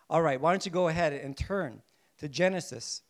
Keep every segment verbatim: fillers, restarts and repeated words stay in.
All right, why don't you go ahead and turn to Genesis,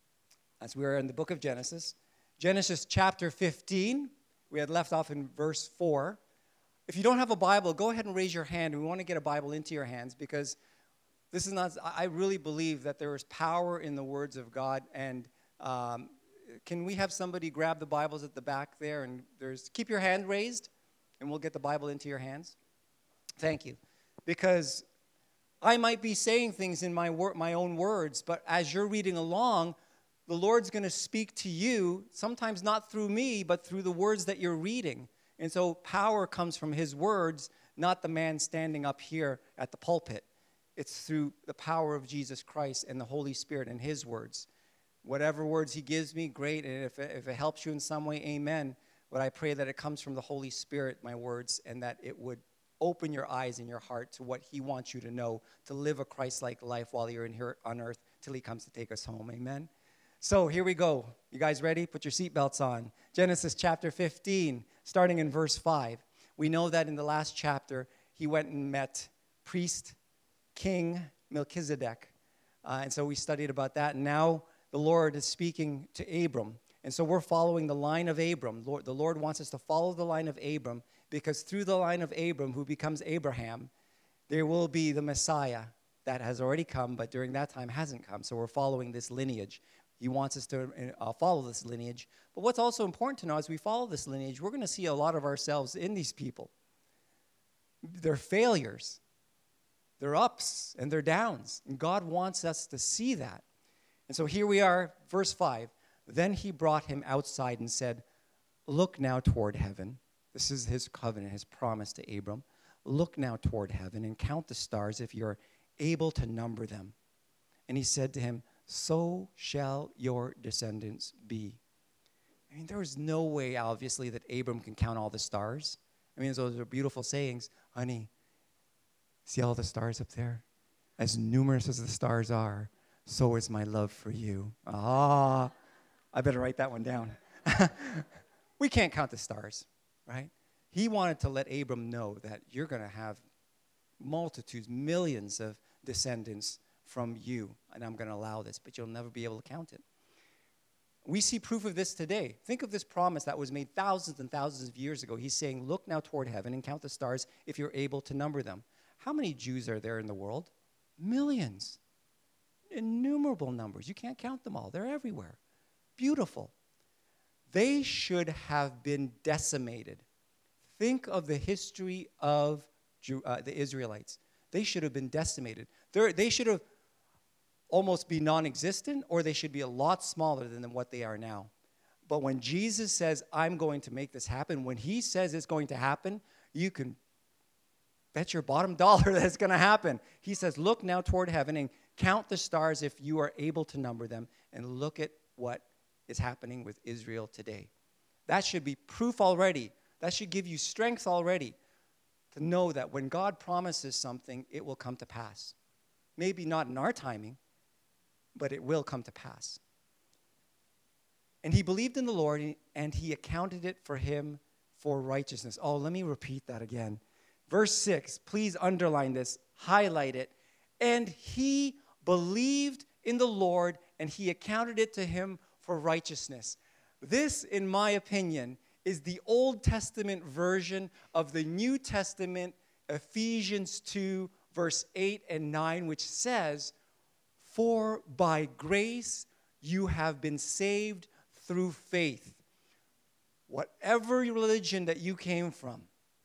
as we are in the book of Genesis. Genesis chapter fifteen. We had left off in verse four. If you don't have a Bible, go ahead and raise your hand. We want to get a Bible into your hands because this is not, I really believe that there is power in the words of God. And um, can we have somebody grab the Bibles at the back there? And there's, keep your hand raised, and we'll get the Bible into your hands. Thank you. Because I might be saying things in my wor- my own words, but as you're reading along, the Lord's going to speak to you, sometimes not through me, but through the words that you're reading. And so power comes from his words, not the man standing up here at the pulpit. It's through the power of Jesus Christ and the Holy Spirit and his words. Whatever words he gives me, great. And if it, if it helps you in some way, amen. But I pray that it comes from the Holy Spirit, my words, and that it would open your eyes and your heart to what he wants you to know, to live a Christ-like life while you're in here on earth till he comes to take us home. Amen? So here we go. You guys ready? Put your seatbelts on. Genesis chapter fifteen, starting in verse five. We know that in the last chapter, he went and met priest, King Melchizedek. Uh, and so we studied about that. And now the Lord is speaking to Abram. And so we're following the line of Abram. Lord, the Lord wants us to follow the line of Abram, because through the line of Abram, who becomes Abraham, there will be the Messiah that has already come, but during that time hasn't come. So we're following this lineage. He wants us to uh, follow this lineage. But what's also important to know, as we follow this lineage, we're going to see a lot of ourselves in these people. They're failures. They're ups and they're downs. And God wants us to see that. And so here we are, verse five. Then he brought him outside and said, look now toward heaven. This is his covenant, his promise to Abram. Look now toward heaven and count the stars if you're able to number them. And he said to him, so shall your descendants be. I mean, there is no way, obviously, that Abram can count all the stars. I mean, those are beautiful sayings. Honey, see all the stars up there? As numerous as the stars are, so is my love for you. Ah, I better write that one down. We can't count the stars. Right? He wanted to let Abram know that you're going to have multitudes, millions of descendants from you, and I'm going to allow this, but you'll never be able to count it. We see proof of this today. Think of this promise that was made thousands and thousands of years ago. He's saying, look now toward heaven and count the stars if you're able to number them. How many Jews are there in the world? Millions. Innumerable numbers. You can't count them all. They're everywhere. Beautiful. They should have been decimated. Think of the history of Jew, uh, the Israelites. They should have been decimated. They're, they should have almost be non-existent, or they should be a lot smaller than what they are now. But when Jesus says, I'm going to make this happen, when he says it's going to happen, you can bet your bottom dollar that it's going to happen. He says, look now toward heaven and count the stars if you are able to number them, and look at what is happening with Israel today. That should be proof already. That should give you strength already to know that when God promises something, it will come to pass. Maybe not in our timing, but it will come to pass. And he believed in the Lord, and he accounted it for him for righteousness. Oh, let me repeat that again. Verse six, please underline this, highlight it. And he believed in the Lord, and he accounted it to him for righteousness. This, in my opinion, is the Old Testament version of the New Testament, Ephesians two, verse eight and nine, which says, for by grace you have been saved through faith. Whatever religion that you came from,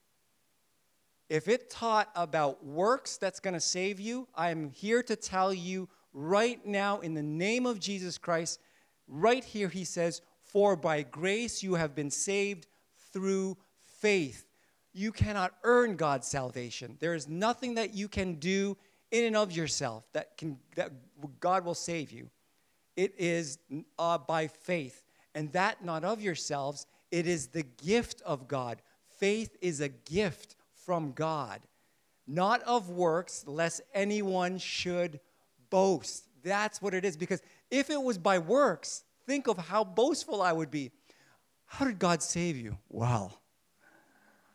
if it taught about works that's going to save you, I am here to tell you right now in the name of Jesus Christ, right here he says, for by grace you have been saved through faith. You cannot earn God's salvation. There is nothing that you can do in and of yourself that can that God will save you. It is uh, by faith. And that not of yourselves, it is the gift of God. Faith is a gift from God, not of works, lest anyone should boast. That's what it is. Because if it was by works, think of how boastful I would be. How did God save you? Well.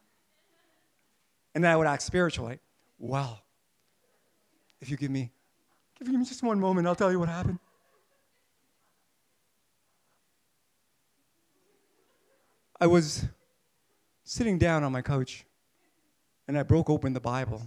And then I would act spiritually. Well, if you give me Give me just one moment, I'll tell you what happened. I was sitting down on my couch, and I broke open the Bible.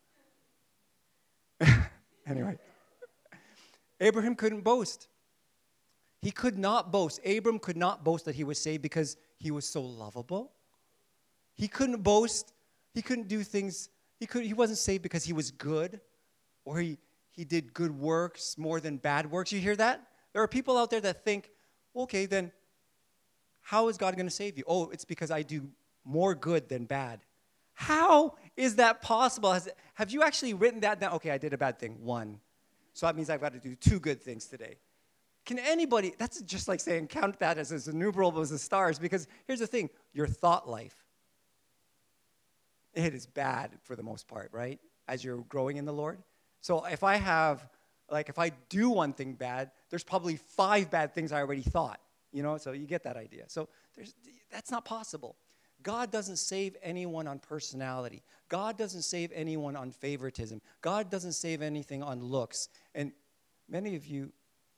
Anyway, Abraham couldn't boast. He could not boast. Abram could not boast that he was saved because he was so lovable. He couldn't boast. He couldn't do things. He could. He wasn't saved because he was good, or he, he did good works more than bad works. You hear that? There are people out there that think, okay, then how is God going to save you? Oh, it's because I do more good than bad. How is that possible? Has, have you actually written that down? Okay, I did a bad thing, one. So that means I've got to do two good things today. Can anybody, that's just like saying count that as, as innumerable as the stars, because here's the thing, your thought life, it is bad for the most part, right? As you're growing in the Lord. So if I have, like if I do one thing bad, there's probably five bad things I already thought, you know, so you get that idea. So there's, that's not possible. God doesn't save anyone on personality. God doesn't save anyone on favoritism. God doesn't save anything on looks. And many of you,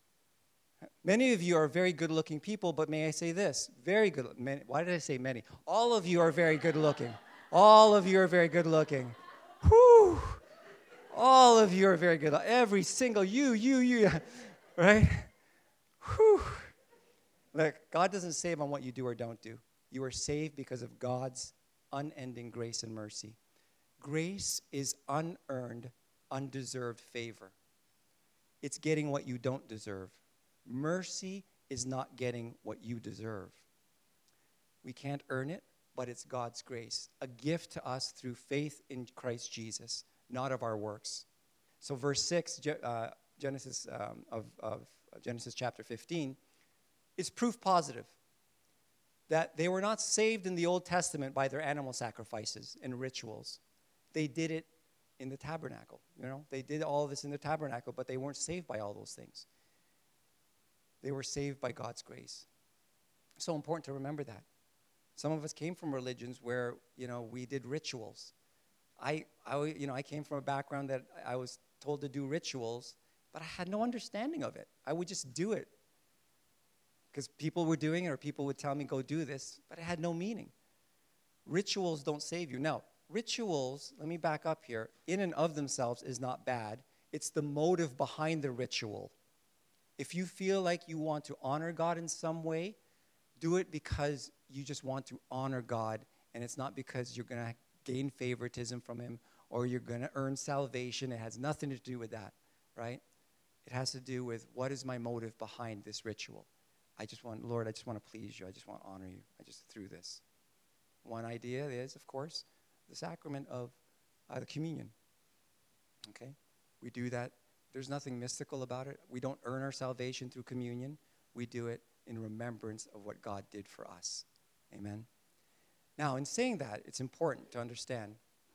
many of you are very good-looking people, but may I say this? Very good. Many, why did I say many? All of you are very good-looking. All of you are very good-looking. Whew. All of you are very good. Every single you, you, you, right? Whew. Look, God doesn't save on what you do or don't do. You are saved because of God's unending grace and mercy. Grace is unearned, undeserved favor. It's getting what you don't deserve. Mercy is not getting what you deserve. We can't earn it, but it's God's grace, a gift to us through faith in Christ Jesus, not of our works. So verse six, uh, Genesis um, of, of Genesis chapter fifteen, is proof positive that they were not saved in the Old Testament by their animal sacrifices and rituals. They did it in the tabernacle. You know, they did all this in the tabernacle, but they weren't saved by all those things. They were saved by God's grace. So important to remember that. Some of us came from religions where, you know, we did rituals. I, I, you know, I came from a background that I was told to do rituals, but I had no understanding of it. I would just do it because people were doing it or people would tell me, go do this, but it had no meaning. Rituals don't save you. Now, rituals, let me back up here, in and of themselves is not bad. It's the motive behind the ritual. If you feel like you want to honor God in some way, do it because you just want to honor God, and it's not because you're going to gain favoritism from him or you're going to earn salvation. It has nothing to do with that, right? It has to do with what is my motive behind this ritual. I just want, Lord, I just want to please you. I just want to honor you. I just through this. One idea is, of course, the sacrament of uh, the communion. Okay? We do that. There's nothing mystical about it. We don't earn our salvation through communion. We do it in remembrance of what God did for us. Amen? Now, in saying that, it's important to understand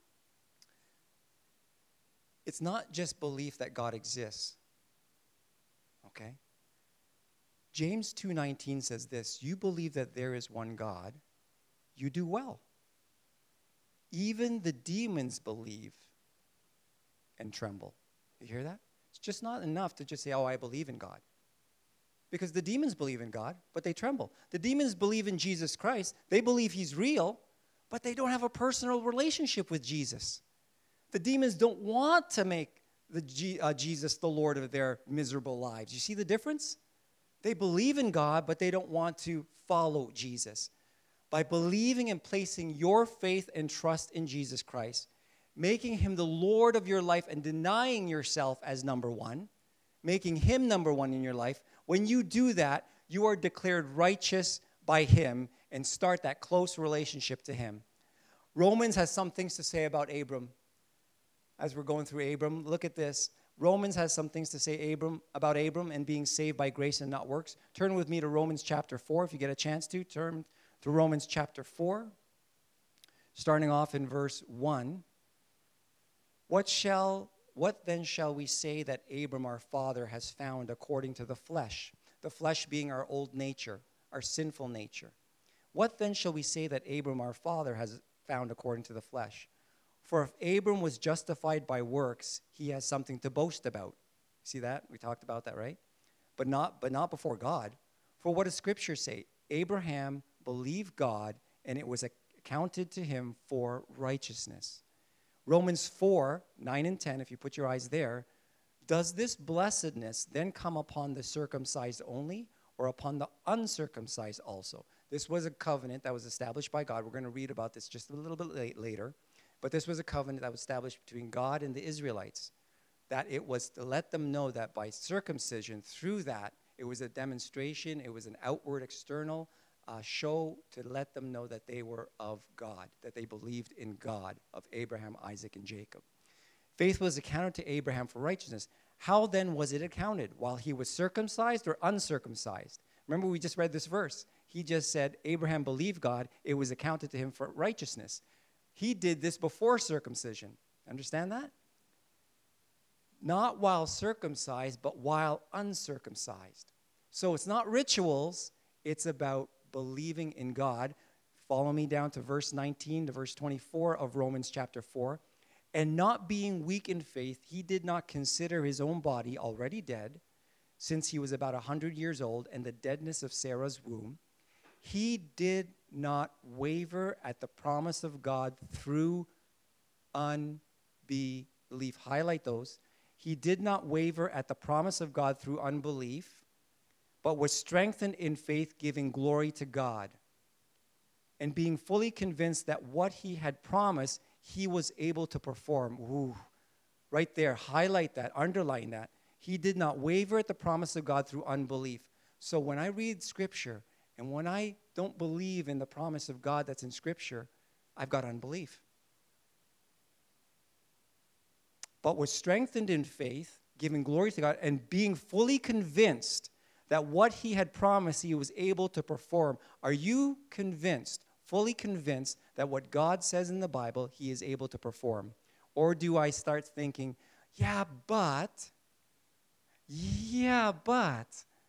it's not just belief that God exists. Okay? James two nineteen says this, you believe that there is one God, you do well. Even the demons believe and tremble. You hear that? It's just not enough to just say, oh, I believe in God. Because the demons believe in God, but they tremble. The demons believe in Jesus Christ. They believe he's real, but they don't have a personal relationship with Jesus. The demons don't want to make the G, uh, Jesus the Lord of their miserable lives. You see the difference? They believe in God, but they don't want to follow Jesus. By believing and placing your faith and trust in Jesus Christ, making him the Lord of your life and denying yourself as number one, making him number one in your life, when you do that, you are declared righteous by him and start that close relationship to him. Romans has some things to say about Abram. As we're going through Abram, look at this. Romans has some things to say Abram, about Abram and being saved by grace and not works. Turn with me to Romans chapter four, if you get a chance to. Turn to Romans chapter four, starting off in verse one. What shall, what then shall we say that Abram our father has found according to the flesh? The flesh being our old nature, our sinful nature. What then shall we say that Abram our father has found according to the flesh? For if Abram was justified by works, he has something to boast about, See that? We talked about that, right? But not, but not before God. For what does Scripture say? Abraham believed God, and it was accounted to him for righteousness. Romans four, nine and ten, if you put your eyes there, does this blessedness then come upon the circumcised only, or upon the uncircumcised also? This was a covenant that was established by God. We're going to read about this just a little bit late, later. But this was a covenant that was established between God and the Israelites, that it was to let them know that by circumcision, through that, it was a demonstration, it was an outward, external uh, show to let them know that they were of God, that they believed in God, of Abraham, Isaac, and Jacob. Faith was accounted to Abraham for righteousness. How then was it accounted? While he was circumcised or uncircumcised? Remember, we just read this verse. He just said, Abraham believed God. It was accounted to him for righteousness. He did this before circumcision. Understand that? Not while circumcised, but while uncircumcised. So it's not rituals. It's about believing in God. Follow me down to verse nineteen to verse twenty-four of Romans chapter four. And not being weak in faith, he did not consider his own body already dead, since he was about a hundred years old, and the deadness of Sarah's womb. He did not waver at the promise of God through unbelief. Highlight those. He did not waver at the promise of God through unbelief, but was strengthened in faith, giving glory to God, and being fully convinced that what he had promised, he was able to perform. Ooh, right there, highlight that, underline that. He did not waver at the promise of God through unbelief. So when I read Scripture, and when I don't believe in the promise of God that's in Scripture, I've got unbelief. But was strengthened in faith, giving glory to God, and being fully convinced that what he had promised he was able to perform. Are you convinced, fully convinced, that what God says in the Bible he is able to perform? Or do I start thinking, yeah, but, yeah, but.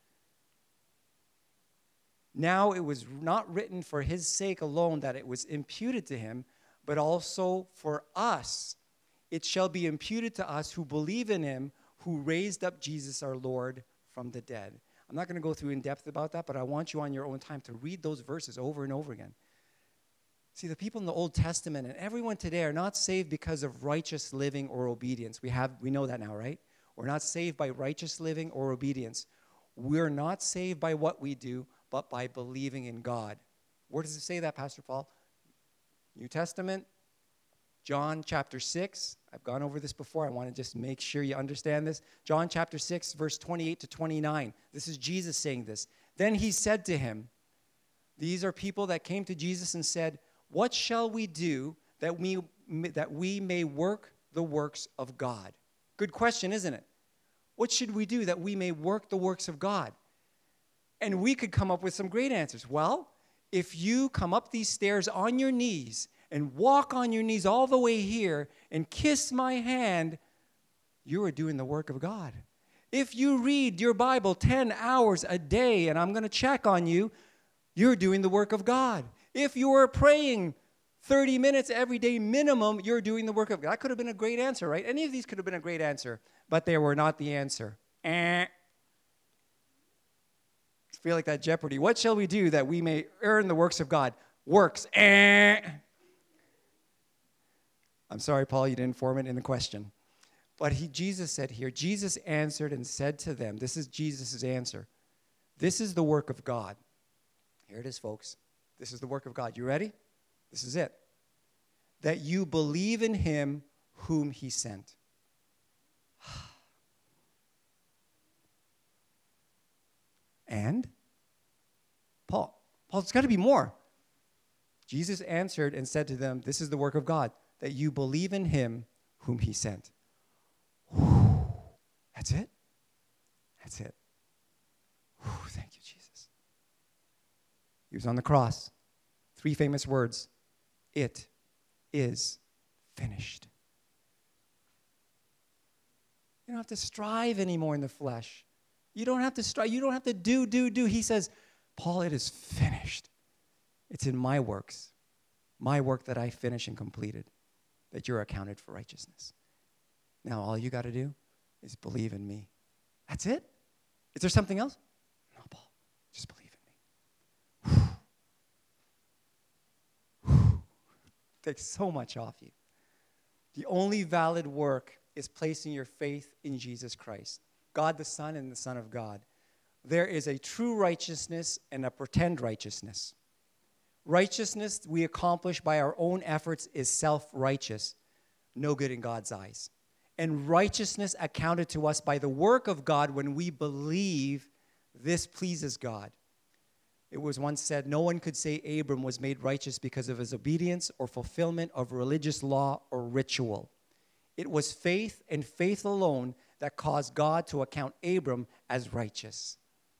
Now it was not written for his sake alone that it was imputed to him, but also for us. It shall be imputed to us who believe in him, who raised up Jesus our Lord from the dead. I'm not going to go through in depth about that, but I want you on your own time to read those verses over and over again. See, the people in the Old Testament and everyone today are not saved because of righteous living or obedience. We have, we know that now, right? We're not saved by righteous living or obedience. We're not saved by what we do, but by believing in God. Where does it say that, Pastor Paul? New Testament, John chapter six. I've gone over this before. I want to just make sure you understand this. John chapter six, verse twenty-eight to twenty-nine. This is Jesus saying this. Then he said to him, these are people that came to Jesus and said, what shall we do that we, that we may work the works of God? Good question, isn't it? What should we do that we may work the works of God? And we could come up with some great answers. Well, if you come up these stairs on your knees and walk on your knees all the way here and kiss my hand, you are doing the work of God. If you read your Bible ten hours a day, and I'm going to check on you, you're doing the work of God. If you are praying thirty minutes every day minimum, you're doing the work of God. That could have been a great answer, right? Any of these could have been a great answer, but they were not the answer. Eh. I feel like that Jeopardy. What shall we do that we may earn the works of God? Works. Eh. I'm sorry, Paul, you didn't form it in the question. But he, Jesus said here, Jesus answered and said to them, this is Jesus' answer. This is the work of God. Here it is, folks. This is the work of God. You ready? This is it. That you believe in him whom he sent. And? Paul. Paul, it's got to be more. Jesus answered and said to them, this is the work of God, that you believe in him whom he sent. Whew. That's it? That's it. Whew. Thank you, Jesus. He was on the cross. Three famous words. It is finished. You don't have to strive anymore in the flesh. You don't have to strive. You don't have to do, do, do. He says, Paul, it is finished. It's in my works, my work that I finished and completed, that you're accounted for righteousness. Now all you got to do is believe in me. That's it? Is there something else? No, Paul, just believe in me. Whew. Whew. Takes so much off you. The only valid work is placing your faith in Jesus Christ, God the Son and the Son of God. There is a true righteousness and a pretend righteousness. Righteousness we accomplish by our own efforts is self-righteous, no good in God's eyes. And righteousness accounted to us by the work of God when we believe this pleases God. It was once said, no one could say Abram was made righteous because of his obedience or fulfillment of religious law or ritual. It was faith and faith alone that caused God to account Abram as righteous.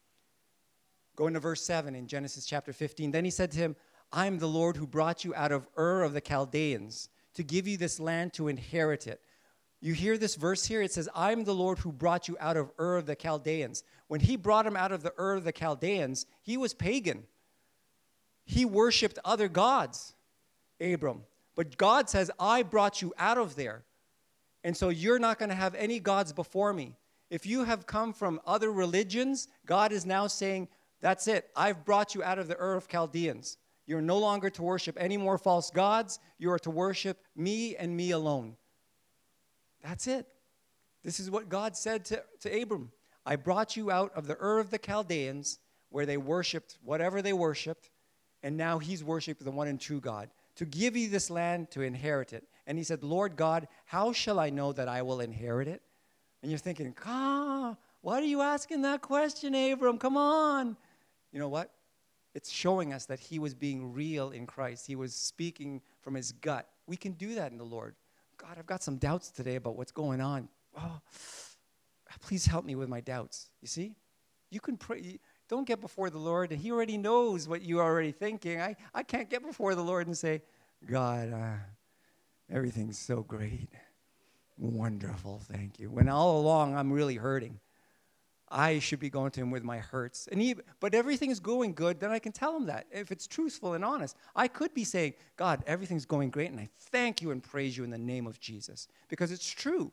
Go into verse seven in Genesis chapter fifteen. Then he said to him, I am the Lord who brought you out of Ur of the Chaldeans to give you this land to inherit it. You hear this verse here? It says, I am the Lord who brought you out of Ur of the Chaldeans. When he brought him out of the Ur of the Chaldeans, he was pagan. He worshipped other gods, Abram. But God says, I brought you out of there. And so you're not going to have any gods before me. If you have come from other religions, God is now saying, that's it. I've brought you out of the Ur of Chaldeans. You're no longer to worship any more false gods. You are to worship me and me alone. That's it. This is what God said to, to Abram. I brought you out of the Ur of the Chaldeans, where they worshipped whatever they worshipped, and now he's worshipped the one and true God, to give you this land to inherit it. And he said, Lord God, how shall I know that I will inherit it? And you're thinking, ah, why are you asking that question, Abram? Come on. You know what? It's showing us that he was being real in Christ. He was speaking from his gut. We can do that in the Lord. God, I've got some doubts today about what's going on. Oh, please help me with my doubts. You see? You can pray. Don't get before the Lord, and he already knows what you're already thinking. I, I can't get before the Lord and say, God, uh, everything's so great. Wonderful, thank you. When all along I'm really hurting. I should be going to him with my hurts. And he, but everything is going good, then I can tell him that. If it's truthful and honest, I could be saying, God, everything's going great, and I thank you and praise you in the name of Jesus. Because it's true.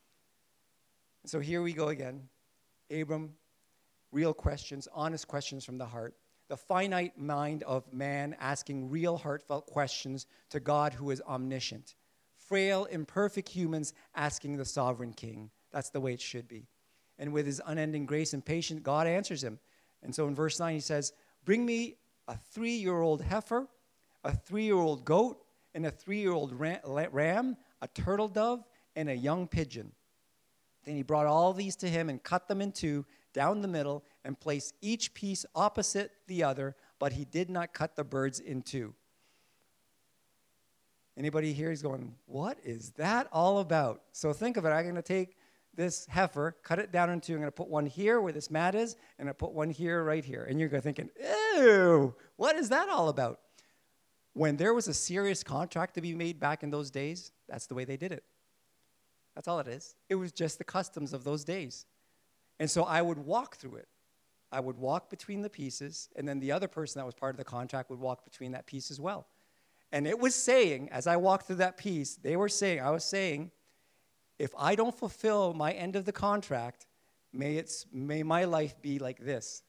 So here we go again. Abram, real questions, honest questions from the heart. The finite mind of man asking real heartfelt questions to God who is omniscient. Frail, imperfect humans asking the sovereign king. That's the way it should be. And with his unending grace and patience, God answers him. And so in verse nine, he says, bring me a three-year-old heifer, a three-year-old goat, and a three-year-old ram, a turtle dove, and a young pigeon. Then he brought all these to him and cut them in two down the middle and placed each piece opposite the other, but he did not cut the birds in two. Anybody here is going, what is that all about? So think of it. I'm going to take this heifer, cut it down into two. I'm going to put one here where this mat is, and I put one here, right here. And you're going thinking, ew, what is that all about? When there was a serious contract to be made back in those days, that's the way they did it. That's all it is. It was just the customs of those days. And so I would walk through it. I would walk between the pieces, and then the other person that was part of the contract would walk between that piece as well. And it was saying, as I walked through that piece, they were saying, I was saying, if I don't fulfill my end of the contract, may, it's, may my life be like this.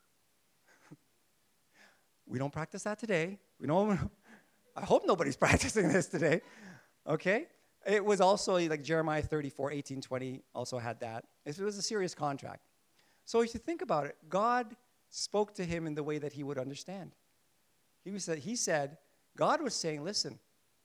We don't practice that today. We don't, I hope nobody's practicing this today. Okay? It was also like Jeremiah thirty-four, eighteen, twenty also had that. It was a serious contract. So if you think about it, God spoke to him in the way that he would understand. He, was, he said, God was saying, listen,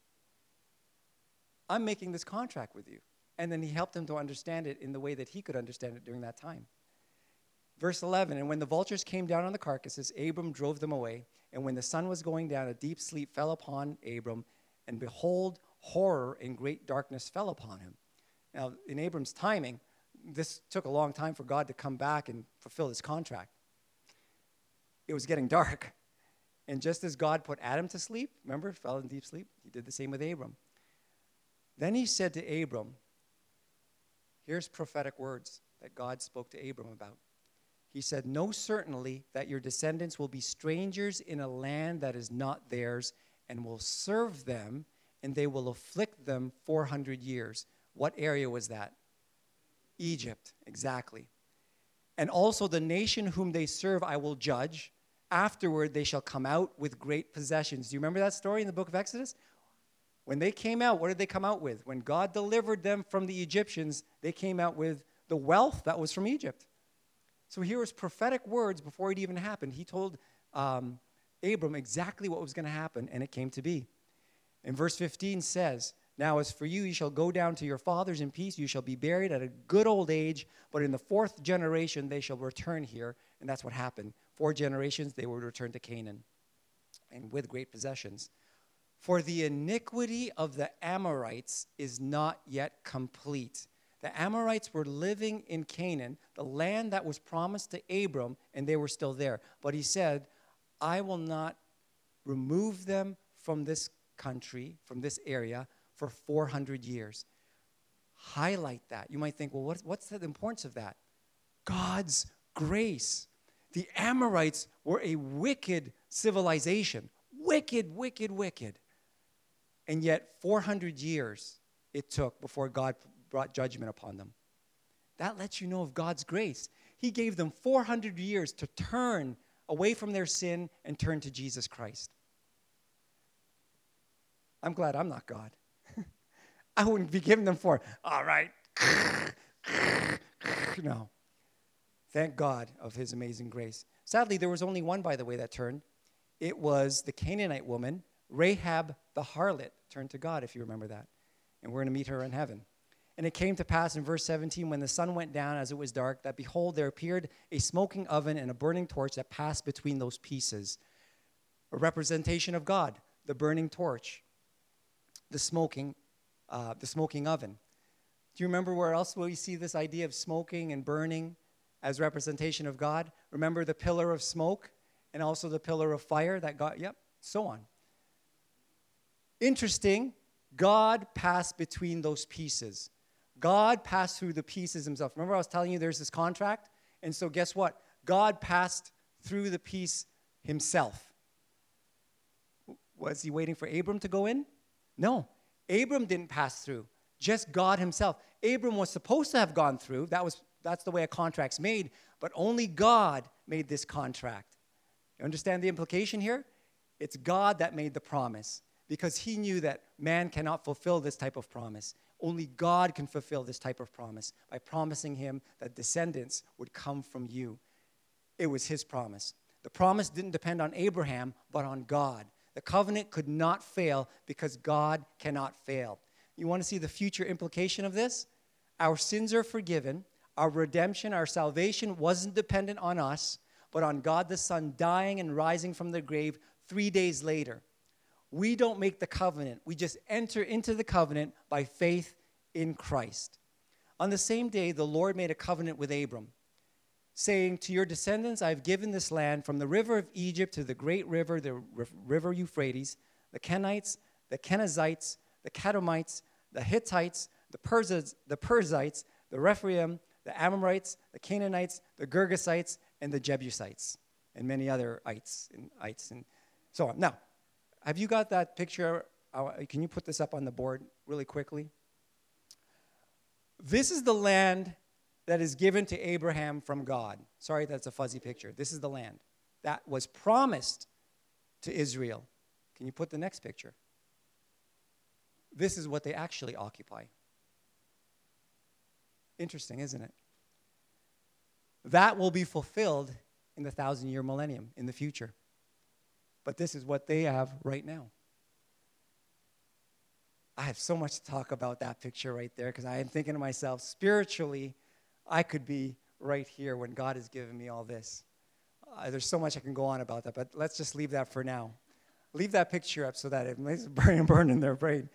I'm making this contract with you. And then he helped him to understand it in the way that he could understand it during that time. Verse eleven, and when the vultures came down on the carcasses, Abram drove them away. And when the sun was going down, a deep sleep fell upon Abram. And behold, horror and great darkness fell upon him. Now, in Abram's timing, this took a long time for God to come back and fulfill his contract. It was getting dark. And just as God put Adam to sleep, remember, fell in deep sleep, he did the same with Abram. Then he said to Abram, here's prophetic words that God spoke to Abram about. He said, know certainly that your descendants will be strangers in a land that is not theirs, and will serve them, and they will afflict them four hundred years. What area was that? Egypt, exactly. And also the nation whom they serve I will judge. Afterward they shall come out with great possessions. Do you remember that story in the book of Exodus? When they came out, what did they come out with? When God delivered them from the Egyptians, they came out with the wealth that was from Egypt. So here was prophetic words before it even happened. He told um, Abram exactly what was going to happen, and it came to be. And verse fifteen says, now as for you, you shall go down to your fathers in peace. You shall be buried at a good old age, but in the fourth generation they shall return here. And that's what happened. Four generations, they would return to Canaan, and with great possessions. For the iniquity of the Amorites is not yet complete. The Amorites were living in Canaan, the land that was promised to Abram, and they were still there. But he said, I will not remove them from this country, from this area, for four hundred years. Highlight that. You might think, well, what's, what's the importance of that? God's grace. The Amorites were a wicked civilization. Wicked, wicked, wicked. And yet four hundred years it took before God brought judgment upon them. That lets you know of God's grace. He gave them four hundred years to turn away from their sin and turn to Jesus Christ. I'm glad I'm not God. I wouldn't be giving them four. All right. No. Thank God of his amazing grace. Sadly, there was only one, by the way, that turned. It was the Canaanite woman, Rahab the harlot, turned to God, if you remember that. And we're going to meet her in heaven. And it came to pass in verse seventeen, when the sun went down as it was dark, that behold, there appeared a smoking oven and a burning torch that passed between those pieces. A representation of God, the burning torch, the smoking, uh, the smoking oven. Do you remember where else we see this idea of smoking and burning as representation of God? Remember the pillar of smoke and also the pillar of fire that God, yep, so on. Interesting, God passed between those pieces. God passed through the pieces himself. Remember I was telling you there's this contract? And so guess what? God passed through the piece himself. Was he waiting for Abram to go in? No. Abram didn't pass through. Just God himself. Abram was supposed to have gone through. That was, that's the way a contract's made. But only God made this contract. You understand the implication here? It's God that made the promise, because he knew that man cannot fulfill this type of promise. Only God can fulfill this type of promise by promising him that descendants would come from you. It was his promise. The promise didn't depend on Abraham, but on God. The covenant could not fail because God cannot fail. You want to see the future implication of this? Our sins are forgiven. Our redemption, our salvation wasn't dependent on us, but on God the Son dying and rising from the grave three days later. We don't make the covenant. We just enter into the covenant by faith in Christ. On the same day, the Lord made a covenant with Abram, saying, to your descendants, I have given this land from the river of Egypt to the great river, the river Euphrates, the Kenites, the Kenizzites, the Kadmonites, the Hittites, the, Persiz, the Perizzites, the Rephaim, the Amorites, the Canaanites, the Girgasites, and the Jebusites, and many other ites and ites and so on. Now, have you got that picture? Uh, can you put this up on the board really quickly? This is the land that is given to Abraham from God. Sorry, that's a fuzzy picture. This is the land that was promised to Israel. Can you put the next picture? This is what they actually occupy. Interesting, isn't it? That will be fulfilled in the thousand-year millennium, in the future. But this is what they have right now. I have so much to talk about that picture right there, because I am thinking to myself, spiritually, I could be right here when God has given me all this. Uh, there's so much I can go on about that, but let's just leave that for now. Leave that picture up so that it makes it burn and burn in their brain.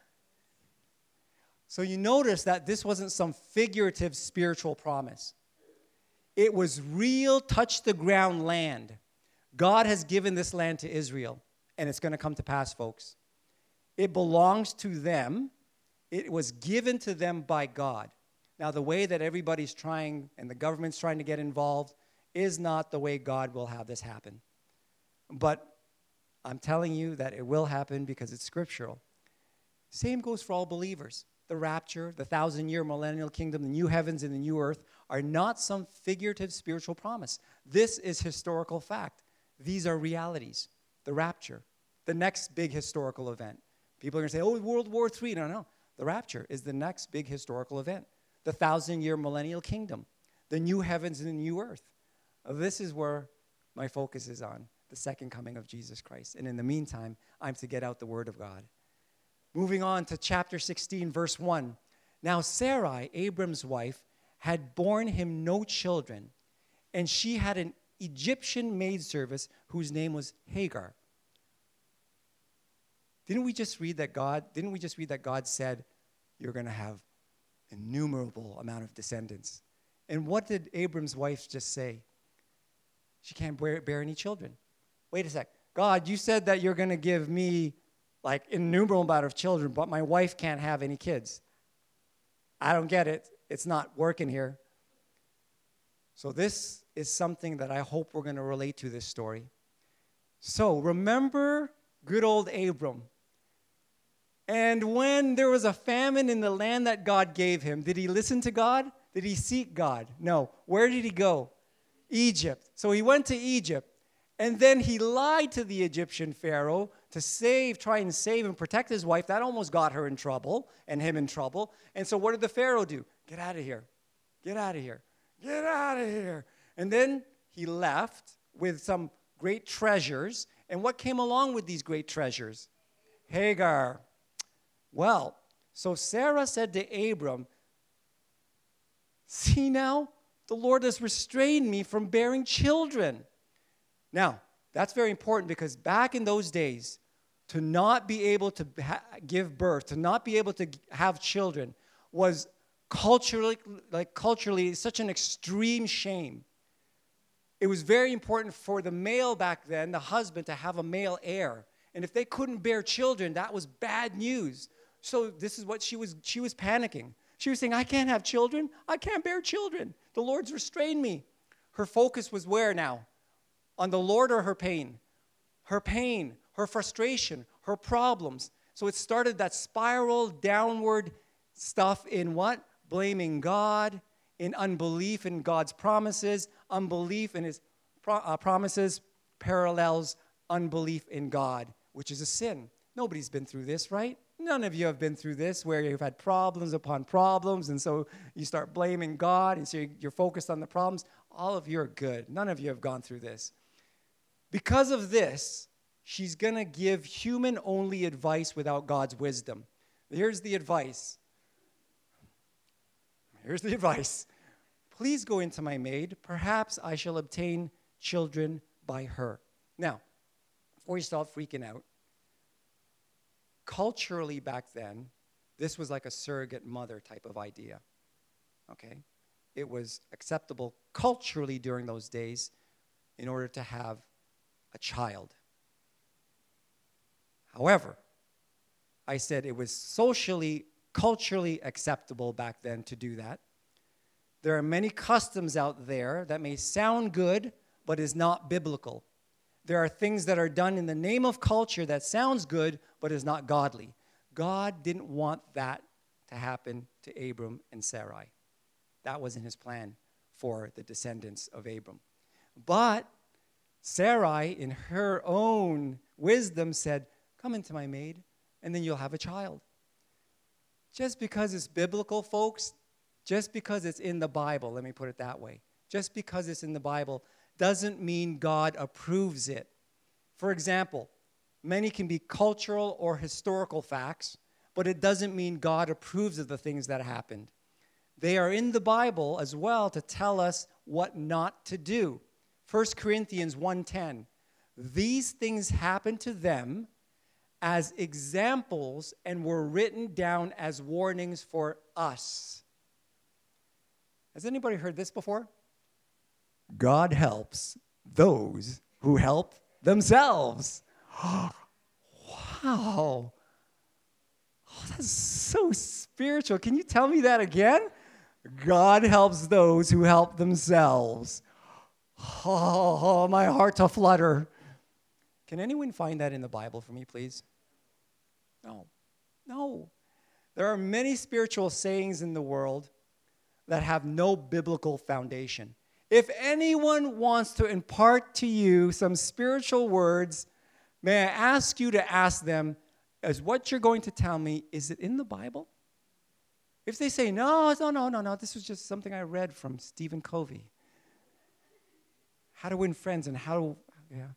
So you notice that this wasn't some figurative spiritual promise. It was real, touch-the-ground land. God has given this land to Israel, and it's going to come to pass, folks. It belongs to them. It was given to them by God. Now, the way that everybody's trying and the government's trying to get involved is not the way God will have this happen. But I'm telling you that it will happen because it's scriptural. Same goes for all believers. the rapture, the thousand-year millennial kingdom, the new heavens and the new earth are not some figurative spiritual promise. This is historical fact. These are realities. The rapture, the next big historical event. People are going to say, oh, World War Three. No, no. The rapture is the next big historical event. The thousand-year millennial kingdom, the new heavens and the new earth. This is where my focus is on, the second coming of Jesus Christ. And in the meantime, I'm to get out the word of God. Moving on to chapter sixteen, verse one. Now Sarai, Abram's wife, had borne him no children, and she had an Egyptian maidservant whose name was Hagar. Didn't we just read that God, didn't we just read that God said, you're going to have innumerable amount of descendants? And what did Abram's wife just say? She can't bear, bear any children. Wait a sec. God, you said that you're going to give me like innumerable amount of children, but my wife can't have any kids. I don't get it. It's not working here. So this is something that I hope we're going to relate to this story. So remember good old Abram. And when there was a famine in the land that God gave him, did he listen to God? Did he seek God? No. Where did he go? Egypt. So he went to Egypt. And then he lied to the Egyptian Pharaoh to save, try and save and protect his wife. That almost got her in trouble and him in trouble. And so what did the Pharaoh do? Get out of here. Get out of here. Get out of here. And then he left with some great treasures. And what came along with these great treasures? Hagar. Well, so Sarah said to Abram, see now, the Lord has restrained me from bearing children. Now, that's very important because back in those days, to not be able to ha- give birth, to not be able to have children was culturally, like culturally, such an extreme shame. It was very important for the male back then, the husband, to have a male heir. And if they couldn't bear children, that was bad news. So this is what she was, she was panicking. She was saying, I can't have children. I can't bear children. The Lord's restrained me. Her focus was where now? On the Lord or her pain? Her pain, her frustration, her problems. So it started that spiral downward stuff in what? Blaming God, in unbelief in God's promises. Unbelief in his pro- uh, promises parallels unbelief in God, which is a sin. Nobody's been through this, right? None of you have been through this where you've had problems upon problems, and so you start blaming God, and so you're focused on the problems. All of you are good. None of you have gone through this. Because of this, she's going to give human-only advice without God's wisdom. Here's the advice. Here's the advice. Please go into my maid. Perhaps I shall obtain children by her. Now, before you stop freaking out, culturally back then, this was like a surrogate mother type of idea. Okay? It was acceptable culturally during those days in order to have a child. However, I said it was socially, culturally acceptable back then to do that. There are many customs out there that may sound good, but is not biblical. There are things that are done in the name of culture that sounds good, but is not godly. God didn't want that to happen to Abram and Sarai. That wasn't his plan for the descendants of Abram. But Sarai, in her own wisdom, said, come into my maid, and then you'll have a child. Just because it's biblical, folks, just because it's in the Bible, let me put it that way, just because it's in the Bible doesn't mean God approves it. For example, many can be cultural or historical facts, but it doesn't mean God approves of the things that happened. They are in the Bible as well to tell us what not to do. First Corinthians one ten, these things happened to them as examples and were written down as warnings for us. Has anybody heard this before? God helps those who help themselves. Wow. Oh, that's so spiritual. Can you tell me that again? God helps those who help themselves. Oh, my heart to flutter. Can anyone find that in the Bible for me, please? No. No. There are many spiritual sayings in the world that have no biblical foundation. If anyone wants to impart to you some spiritual words, may I ask you to ask them, is what you're going to tell me, is it in the Bible? If they say, no, no, no, no, no, this was just something I read from Stephen Covey. How to win friends and how to, yeah.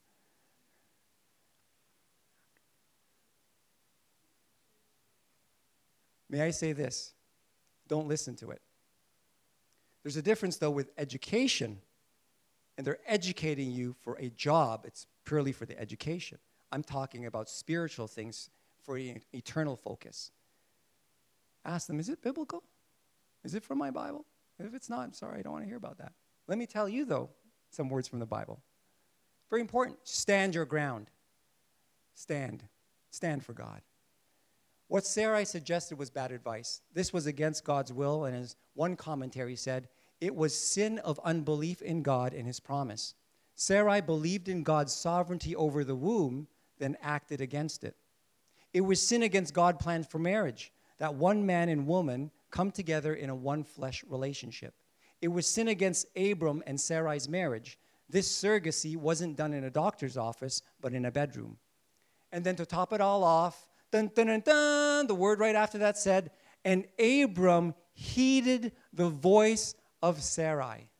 May I say this? Don't listen to it. There's a difference, though, with education, and they're educating you for a job. It's purely for the education. I'm talking about spiritual things for an eternal focus. Ask them, is it biblical? Is it from my Bible? If it's not, I'm sorry, I don't want to hear about that. Let me tell you, though, some words from the Bible. Very important. Stand your ground. Stand. Stand for God. What Sarai suggested was bad advice. This was against God's will, and as one commentary said, it was sin of unbelief in God and his promise. Sarai believed in God's sovereignty over the womb, then acted against it. It was sin against God's plan for marriage, that one man and woman come together in a one-flesh relationship. It was sin against Abram and Sarai's marriage. This surrogacy wasn't done in a doctor's office, but in a bedroom. And then to top it all off, dun, dun, dun, dun, the word right after that said, and Abram heeded the voice of Sarai.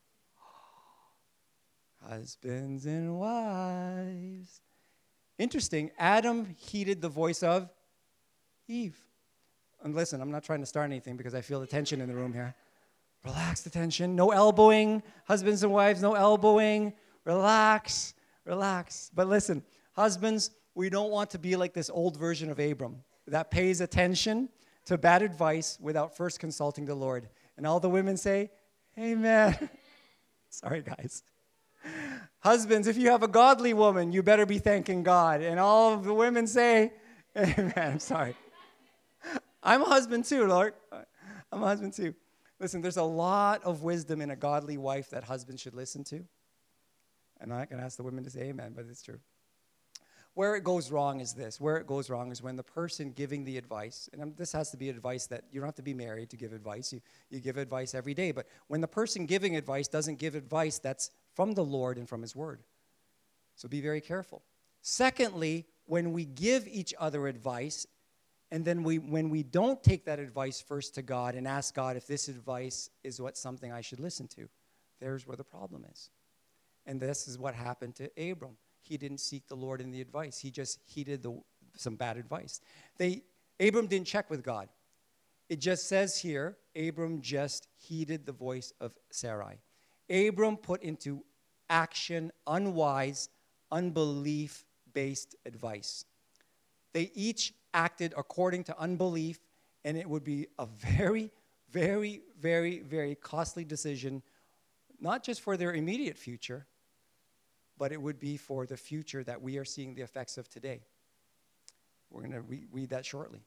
Husbands and wives. Interesting, Adam heeded the voice of Eve. And listen, I'm not trying to start anything because I feel the tension in the room here. Relax the tension. No elbowing. Husbands and wives, no elbowing. Relax. Relax. But listen, husbands, we don't want to be like this old version of Abram that pays attention to bad advice without first consulting the Lord. And all the women say, amen. Sorry, guys. Husbands, if you have a godly woman, you better be thanking God. And all of the women say, amen. I'm sorry. I'm a husband too, Lord. I'm a husband too. Listen, there's a lot of wisdom in a godly wife that husbands should listen to. And I'm not going to ask the women to say amen, but it's true. Where it goes wrong is this. Where it goes wrong is when the person giving the advice, and this has to be advice that you don't have to be married to give advice. You, you give advice every day. But when the person giving advice doesn't give advice that's from the Lord and from his word. So be very careful. Secondly, when we give each other advice, and then we, when we don't take that advice first to God and ask God if this advice is what something I should listen to, there's where the problem is. And this is what happened to Abram. He didn't seek the Lord in the advice. He just heeded the, some bad advice. They, Abram didn't check with God. It just says here, Abram just heeded the voice of Sarai. Abram put into action unwise, unbelief-based advice. They each acted according to unbelief, and it would be a very, very, very, very costly decision, not just for their immediate future, but it would be for the future that we are seeing the effects of today. We're going to re- read that shortly.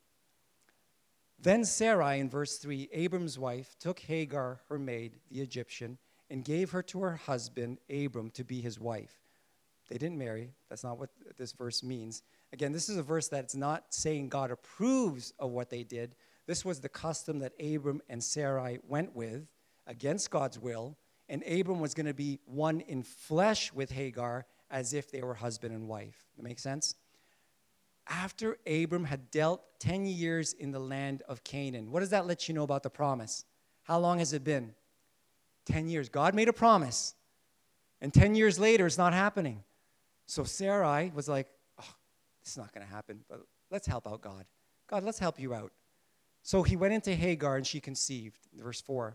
Then Sarai, in verse three, Abram's wife, took Hagar, her maid, the Egyptian, and gave her to her husband, Abram, to be his wife. They didn't marry. That's not what this verse means. Again, this is a verse that's not saying God approves of what they did. This was the custom that Abram and Sarai went with against God's will, and Abram was going to be one in flesh with Hagar as if they were husband and wife. That makes sense? After Abram had dealt ten years in the land of Canaan, what does that let you know about the promise? How long has it been? ten years. God made a promise, and ten years later, it's not happening. So Sarai was like, oh, this is not going to happen, but let's help out God. God, let's help you out. So he went into Hagar, and she conceived. Verse four.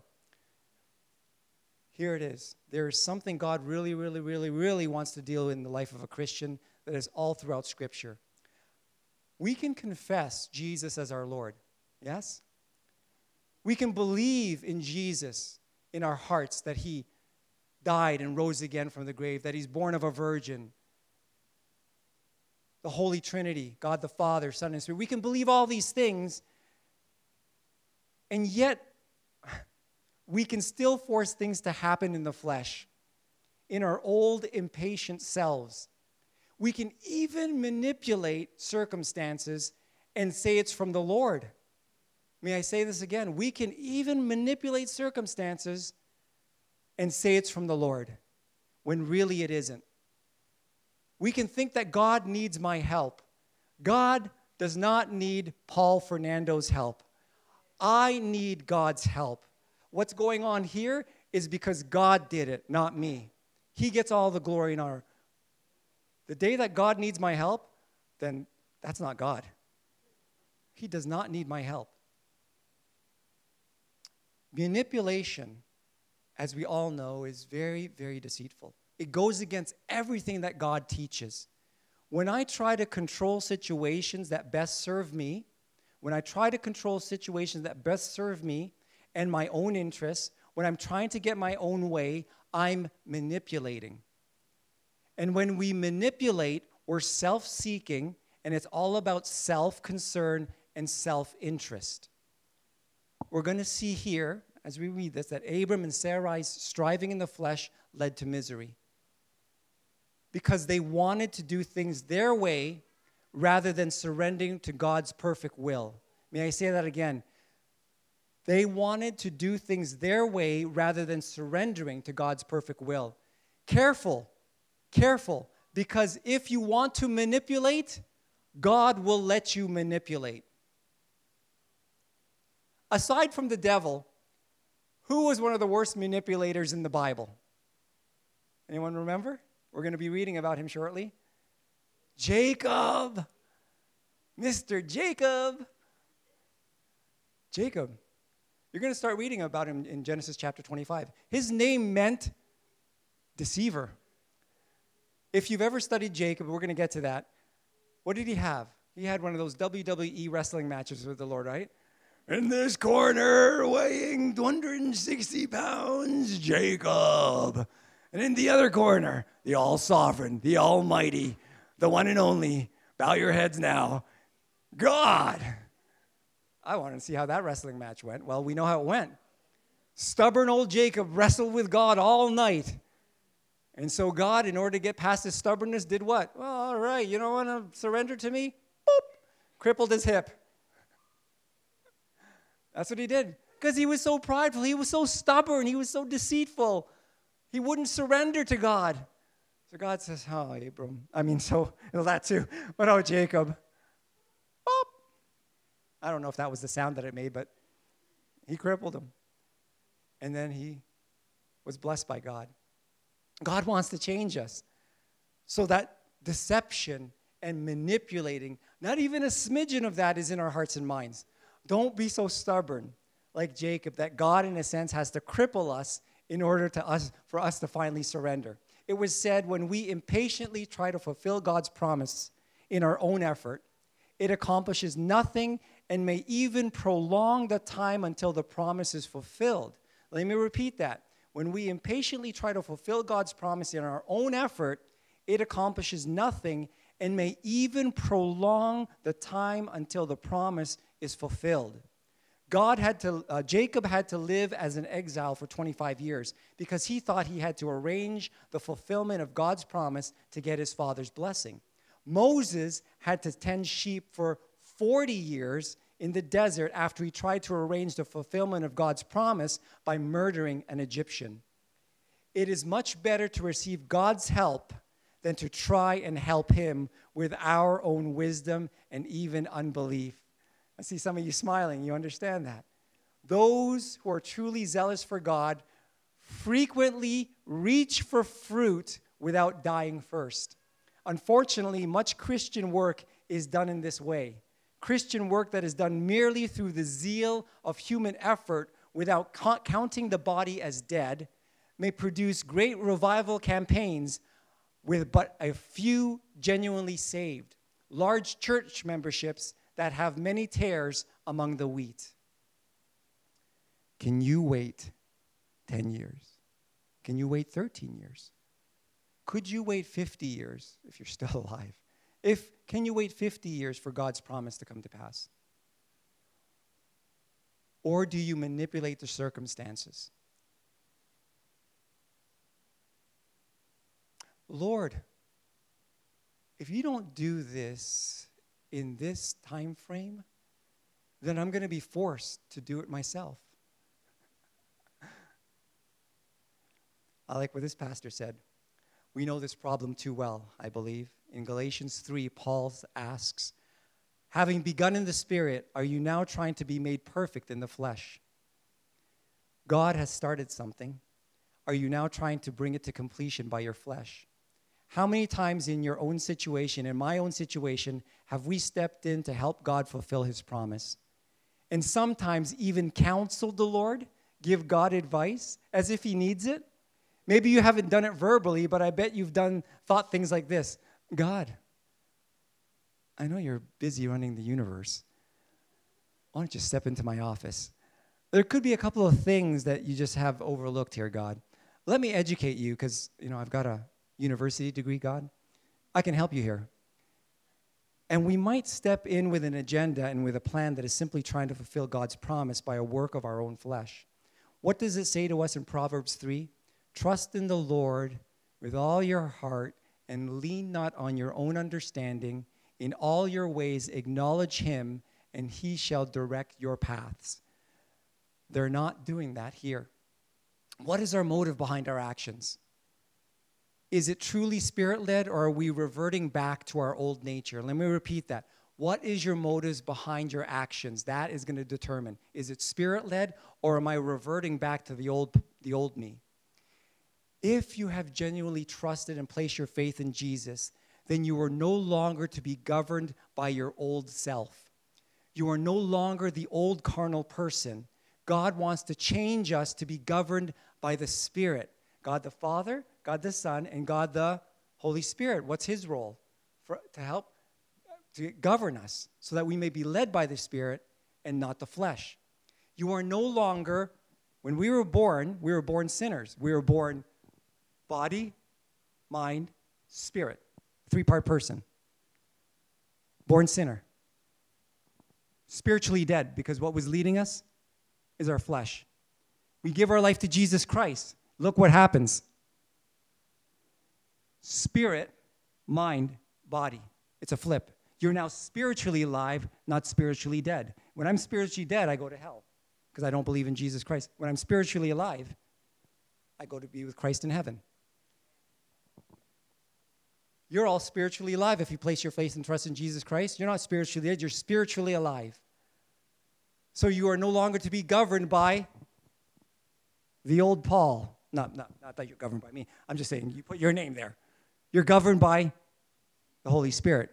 Here it is. There is something God really, really, really, really wants to deal in the life of a Christian that is all throughout Scripture. We can confess Jesus as our Lord, yes? We can believe in Jesus in our hearts, that he died and rose again from the grave, that he's born of a virgin, the Holy Trinity, God the Father, Son, and Spirit. We can believe all these things, and yet we can still force things to happen in the flesh, in our old, impatient selves. We can even manipulate circumstances and say it's from the Lord. May I say this again? We can even manipulate circumstances and say it's from the Lord, when really it isn't. We can think that God needs my help. God does not need Paul Fernando's help. I need God's help. What's going on here is because God did it, not me. He gets all the glory and honor. The day that God needs my help, then that's not God. He does not need my help. Manipulation, as we all know, is very, very deceitful. It goes against everything that God teaches. When I try to control situations that best serve me, when I try to control situations that best serve me and my own interests, when I'm trying to get my own way, I'm manipulating. And when we manipulate, we're self-seeking, and it's all about self-concern and self-interest. We're going to see here, as we read this, that Abram and Sarai's striving in the flesh led to misery. Because they wanted to do things their way rather than surrendering to God's perfect will. May I say that again? They wanted to do things their way rather than surrendering to God's perfect will. Careful, careful, because if you want to manipulate, God will let you manipulate. Aside from the devil, who was one of the worst manipulators in the Bible? Anyone remember? We're going to be reading about him shortly. Jacob. Mister Jacob. Jacob. You're going to start reading about him in Genesis chapter twenty-five. His name meant deceiver. If you've ever studied Jacob, we're going to get to that. What did he have? He had one of those W W E wrestling matches with the Lord, right? In this corner, weighing two hundred sixty pounds, Jacob. And in the other corner, the all-sovereign, the almighty, the one and only, bow your heads now, God. I wanted to see how that wrestling match went. Well, we know how it went. Stubborn old Jacob wrestled with God all night. And so God, in order to get past his stubbornness, did what? Well, all right, you don't want to surrender to me? Boop! Crippled his hip. That's what he did. Because he was so prideful. He was so stubborn. He was so deceitful. He wouldn't surrender to God. So God says, oh, Abram. I mean, so, well, that too. But oh, Jacob. Boop. I don't know if that was the sound that it made, but he crippled him. And then he was blessed by God. God wants to change us so that deception and manipulating, not even a smidgen of that is in our hearts and minds. Don't be so stubborn like Jacob that God, in a sense, has to cripple us in order to us, for us to finally surrender. It was said when we impatiently try to fulfill God's promise in our own effort, it accomplishes nothing and may even prolong the time until the promise is fulfilled. Let me repeat that. When we impatiently try to fulfill God's promise in our own effort, it accomplishes nothing and may even prolong the time until the promise is fulfilled. God had to, uh, Jacob had to live as an exile for twenty-five years because he thought he had to arrange the fulfillment of God's promise to get his father's blessing. Moses had to tend sheep for forty years in the desert after he tried to arrange the fulfillment of God's promise by murdering an Egyptian. It is much better to receive God's help than to try and help him with our own wisdom and even unbelief. I see some of you smiling. You understand that. Those who are truly zealous for God frequently reach for fruit without dying first. Unfortunately, much Christian work is done in this way. Christian work that is done merely through the zeal of human effort without co- counting the body as dead may produce great revival campaigns with but a few genuinely saved. Large church memberships that have many tares among the wheat. Can you wait ten years? Can you wait thirteen years? Could you wait fifty years if you're still alive? If can you wait fifty years for God's promise to come to pass? Or do you manipulate the circumstances? Lord, if you don't do this in this time frame, then I'm going to be forced to do it myself. I like what this pastor said. We know this problem too well, I believe. In Galatians three, Paul asks, having begun in the Spirit, are you now trying to be made perfect in the flesh? God has started something. Are you now trying to bring it to completion by your flesh? How many times in your own situation, in my own situation, have we stepped in to help God fulfill his promise? And sometimes even counseled the Lord, give God advice as if he needs it? Maybe you haven't done it verbally, but I bet you've done thought things like this. God, I know you're busy running the universe. Why don't you step into my office? There could be a couple of things that you just have overlooked here, God. Let me educate you because, you know, I've got a university degree, God. I can help you here. And we might step in with an agenda and with a plan that is simply trying to fulfill God's promise by a work of our own flesh. What does it say to us in Proverbs three? Trust in the Lord with all your heart and lean not on your own understanding. In all your ways acknowledge him, and he shall direct your paths. They're not doing that here. What is our motive behind our actions? Is it truly spirit-led, or are we reverting back to our old nature? Let me repeat that. What is your motives behind your actions? That is going to determine. Is it spirit-led, or am I reverting back to the old, the old me? If you have genuinely trusted and placed your faith in Jesus, then you are no longer to be governed by your old self. You are no longer the old carnal person. God wants to change us to be governed by the Spirit. God the Father, God the Son, and God the Holy Spirit. What's his role? For, to help to govern us so that we may be led by the Spirit and not the flesh. You are no longer, when we were born, we were born sinners. We were born body, mind, spirit. Three-part person. Born sinner. Spiritually dead, because what was leading us is our flesh. We give our life to Jesus Christ. Look what happens. Spirit, mind, body. It's a flip. You're now spiritually alive, not spiritually dead. When I'm spiritually dead, I go to hell because I don't believe in Jesus Christ. When I'm spiritually alive, I go to be with Christ in heaven. You're all spiritually alive if you place your faith and trust in Jesus Christ. You're not spiritually dead, you're spiritually alive. So you are no longer to be governed by the old Paul. Not, not, not that you're governed by me. I'm just saying you put your name there. You're governed by the Holy Spirit.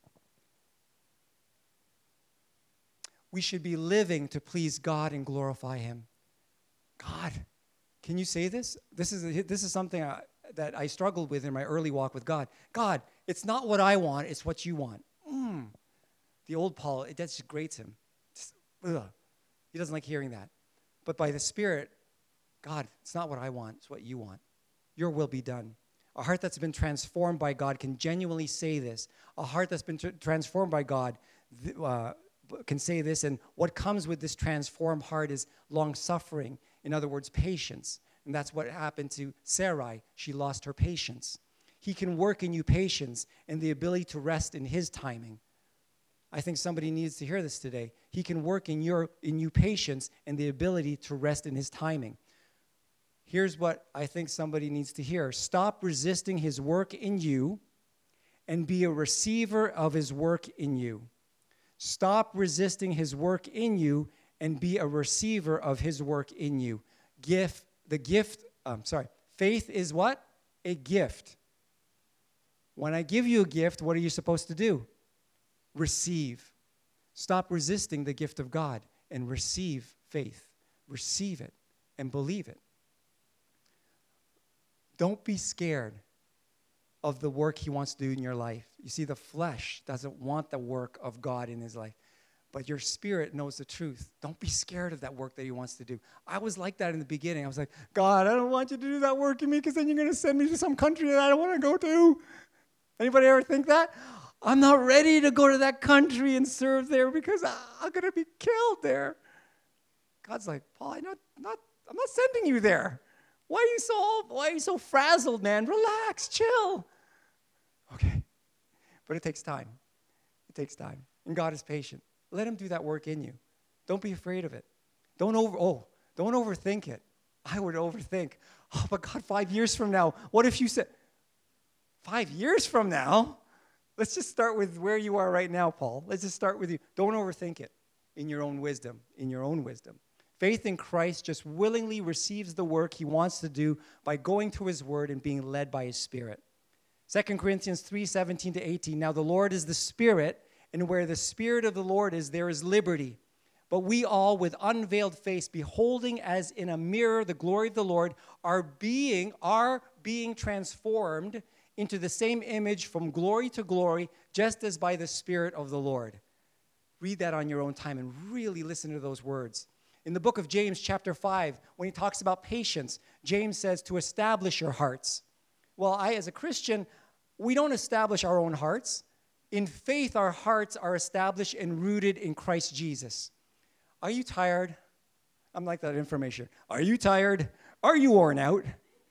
We should be living to please God and glorify him. God, can you say this? This is, this is something I, that I struggled with in my early walk with God. God, it's not what I want, it's what you want. Mm. The old Paul, it just grates him. Just, ugh. He doesn't like hearing that. But by the Spirit, God, it's not what I want, it's what you want. Your will be done. A heart that's been transformed by God can genuinely say this. A heart that's been tr- transformed by God uh, can say this, and what comes with this transformed heart is long-suffering. In other words, patience. And that's what happened to Sarai. She lost her patience. He can work in you patience and the ability to rest in his timing. I think somebody needs to hear this today. He can work in your in you patience and the ability to rest in his timing. Here's what I think somebody needs to hear. Stop resisting his work in you and be a receiver of his work in you. Stop resisting his work in you and be a receiver of his work in you. Gift, the gift, um, sorry, faith is what? A gift. When I give you a gift, what are you supposed to do? Receive. Stop resisting the gift of God and receive faith. Receive it and believe it. Don't be scared of the work he wants to do in your life. You see, the flesh doesn't want the work of God in his life, but your spirit knows the truth. Don't be scared of that work that he wants to do. I was like that in the beginning. I was like, God, I don't want you to do that work in me because then you're going to send me to some country that I don't want to go to. Anybody ever think that? I'm not ready to go to that country and serve there because I'm going to be killed there. God's like, Paul, I'm not, not, I'm not sending you there. Why are you so, why are you so frazzled, man? Relax, chill. Okay. But it takes time. It takes time. And God is patient. Let him do that work in you. Don't be afraid of it. Don't over, oh, don't overthink it. I would overthink. Oh, but God, five years from now, what if you said, five years from now? Let's just start with where you are right now, Paul. Let's just start with you. Don't overthink it in your own wisdom, in your own wisdom. Faith in Christ just willingly receives the work he wants to do by going to his word and being led by his Spirit. Second Corinthians three, seventeen to eighteen. Now the Lord is the Spirit, and where the Spirit of the Lord is, there is liberty. But we all, with unveiled face, beholding as in a mirror the glory of the Lord, are being, are being transformed into the same image from glory to glory, just as by the Spirit of the Lord. Read that on your own time and really listen to those words. In the book of James, chapter five, when he talks about patience, James says to establish your hearts. Well, I, as a Christian, we don't establish our own hearts. In faith, our hearts are established and rooted in Christ Jesus. Are you tired? I'm like that information. Are you tired? Are you worn out?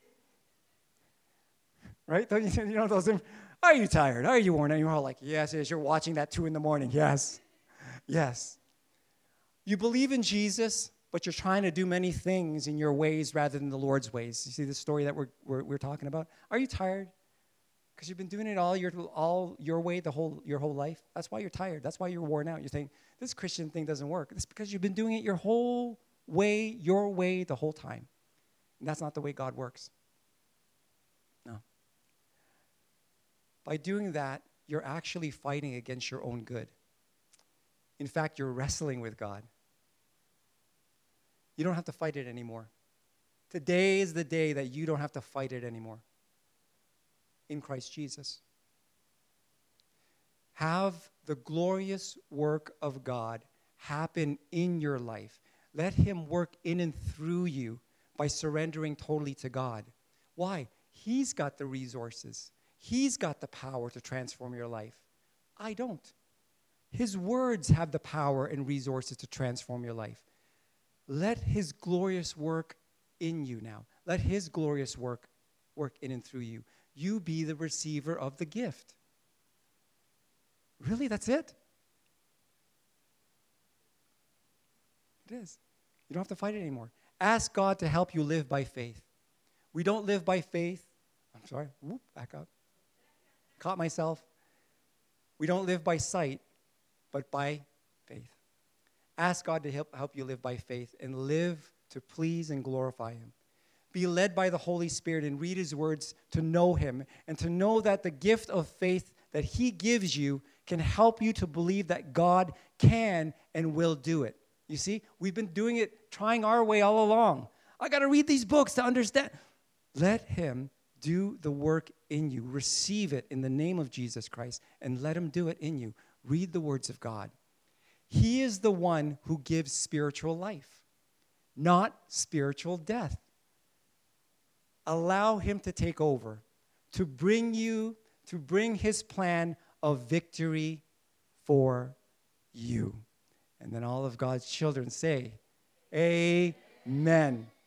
Right? Don't you, you know those? Are you tired? Are you worn out? You're all like, yes, yes. You're watching that two in the morning. Yes. Yes. You believe in Jesus, but you're trying to do many things in your ways rather than the Lord's ways. You see the story that we're, we're, we're talking about? Are you tired? Because you've been doing it all your, all your way the whole, your whole life. That's why you're tired. That's why you're worn out. You're saying, this Christian thing doesn't work. It's because you've been doing it your whole way, your way, the whole time. And that's not the way God works. No. By doing that, you're actually fighting against your own good. In fact, you're wrestling with God. You don't have to fight it anymore. Today is the day that you don't have to fight it anymore. In Christ Jesus. Have the glorious work of God happen in your life. Let him work in and through you by surrendering totally to God. Why? He's got the resources. He's got the power to transform your life. I don't. His words have the power and resources to transform your life. Let his glorious work in you now. Let his glorious work work in and through you. You be the receiver of the gift. Really, that's it? It is. You don't have to fight it anymore. Ask God to help you live by faith. We don't live by faith. I'm sorry. Whoop, back up. Caught myself. We don't live by sight, but by faith. Ask God to help, help you live by faith and live to please and glorify him. Be led by the Holy Spirit and read his words to know him and to know that the gift of faith that he gives you can help you to believe that God can and will do it. You see, we've been doing it, trying our way all along. I got to read these books to understand. Let him do the work in you. Receive it in the name of Jesus Christ and let him do it in you. Read the words of God. He is the one who gives spiritual life, not spiritual death. Allow him to take over, to bring you, to bring his plan of victory for you. And then all of God's children say, amen.